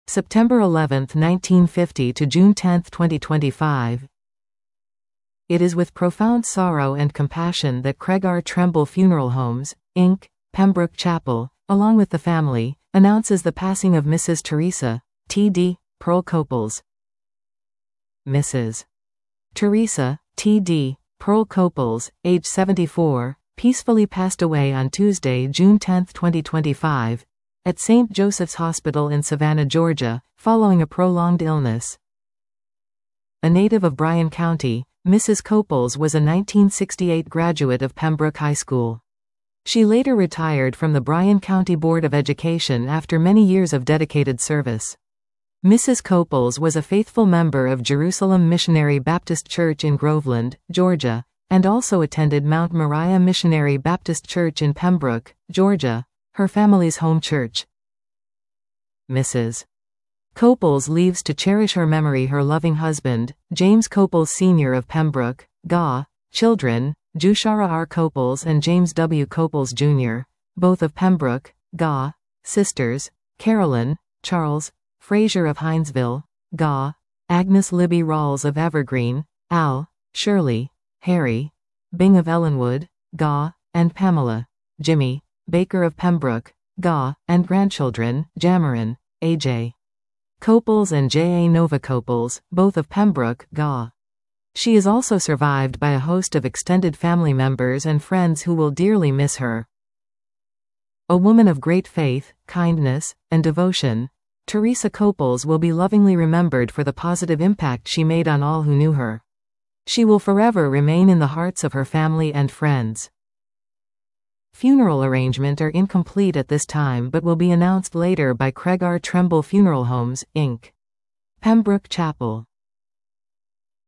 September 11, 1950 to June 10, 2025. It is with profound sorrow and compassion that Craig R. Tremble Funeral Homes, Inc., Pembroke Chapel, along with the family, announces the passing of Mrs. Teresa T.D. Pearl Coples. Mrs. Teresa T.D. Pearl Coples, age 74, peacefully passed away on Tuesday, June 10, 2025, at St. Joseph's Hospital in Savannah, Georgia, following a prolonged illness. A native of Bryan County, Mrs. Coples was a 1968 graduate of Pembroke High School. She later retired from the Bryan County Board of Education after many years of dedicated service. Mrs. Coples was a faithful member of Jerusalem Missionary Baptist Church in Groveland, Georgia, and also attended Mount Moriah Missionary Baptist Church in Pembroke, Georgia, her family's home church. Mrs. Coples leaves to cherish her memory her loving husband, James Coples Sr. of Pembroke, GA, children, Jushara R. Coples and James W. Coples Jr., both of Pembroke, GA, sisters, Carolyn, Charles, Fraser of Hinesville, GA, Agnes Libby Rawls of Evergreen, Al, Shirley, Harry, Bing of Ellenwood, GA, and Pamela, Jimmy, Baker of Pembroke, GA, and grandchildren, Jamarin, A.J. Coples and J.A. Nova Coples, both of Pembroke, GA. She is also survived by a host of extended family members and friends who will dearly miss her. A woman of great faith, kindness, and devotion, Teresa Coples will be lovingly remembered for the positive impact she made on all who knew her. She will forever remain in the hearts of her family and friends. Funeral arrangements are incomplete at this time but will be announced later by Craig R. Tremble Funeral Homes, Inc., Pembroke Chapel.